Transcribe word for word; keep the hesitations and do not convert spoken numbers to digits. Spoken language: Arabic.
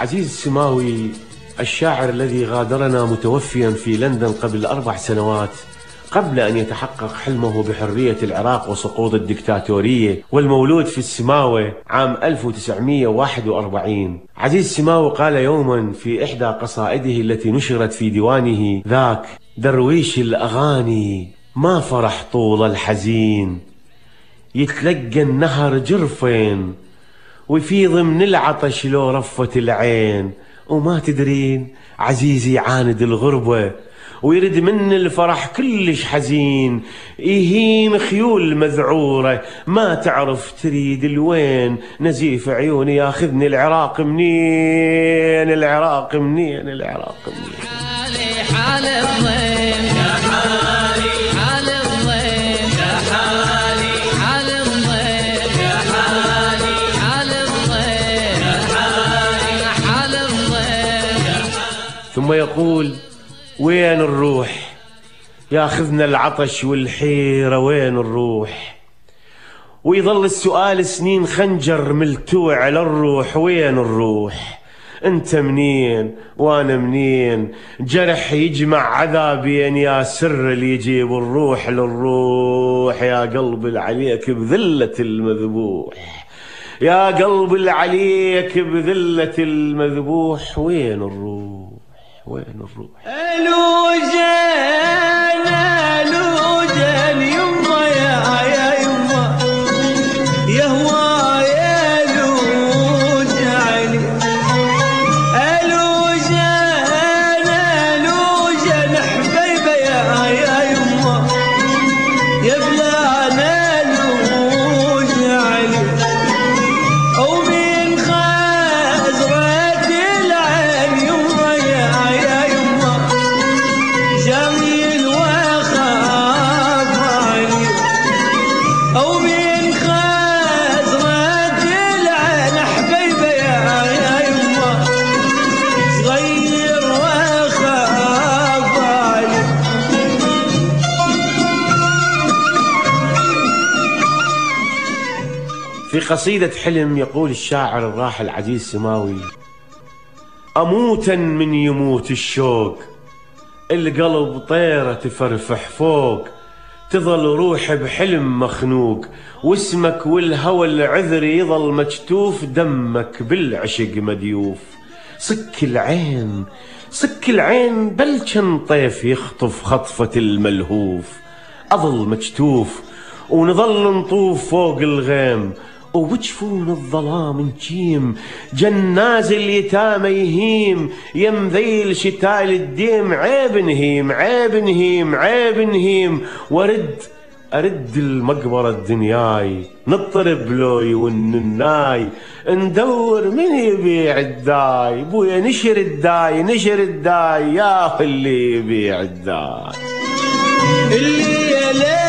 عزيز السماوي، الشاعر الذي غادرنا متوفيا في لندن قبل أربع سنوات قبل أن يتحقق حلمه بحرية العراق وسقوط الدكتاتورية، والمولود في السماوة عام ألف وتسعمئة وواحد وأربعين. عزيز السماوي قال يوما في إحدى قصائده التي نشرت في ديوانه ذاك: درويش الأغاني ما فرح طول الحزين، يتلقى النهر جرفين وفي ضمن العطش لو رفت العين، وما تدرين عزيزي عاند الغربة ويرد من الفرح كلش حزين، يهيم خيول مذعورة ما تعرف تريد الوين، نزيف عيوني ياخذني العراق منين، العراق منين، العراق منين. حالي حال الضيم يا حالي حال الضيم يا حالي حال الضيم يا حالي حال الضيم يا حالي حال الضيم. ثم يقول: وين نروح؟ ياخذنا العطش والحيرة، وين نروح؟ ويظل السؤال سنين خنجر ملتوع للروح، وين نروح؟ انت منين وانا منين؟ جرح يجمع عذابين يا سر اللي يجيب الروح للروح، يا قلب العليك بذلة المذبوح، يا قلب العليك بذلة المذبوح، وين نروح؟ وين نروح؟ الوجان الوجان يما يا يا يما يا هوايا الوجان، الوجان الوجان حبيبه يا يا يما يا بلانا الوجان، ومن خزرة العين يما يا يا يما جميل وخاف علي، ومن خزرة العين حبيبه يا يا يما صغير وخاف علي. في قصيدة حلم يقول الشاعر الراحل عزيز السماوي: أموتا من يموت الشوق، القلب طيرة تفرفح فوق، تظل روحي بحلم مخنوق، واسمك والهوى العذري يظل مكتوف، دمك بالعشق مديوف. صك العين صك العين بلشن طيف يخطف خطفة الملهوف، أظل مكتوف ونظل نطوف فوق الغيم، وبجفون الظلام نجيم، جناز اليتامى يهيم، يم ذيل شتاء الديم، عيب نهيم عيب نهيم عيب نهيم، ورد أرد المقبرة الدنياي، نضطرب لوي والناي، ندور من يبيع الداي، بويا نشر الداي نشر الداي، يا اللي يبيع الداي. اللي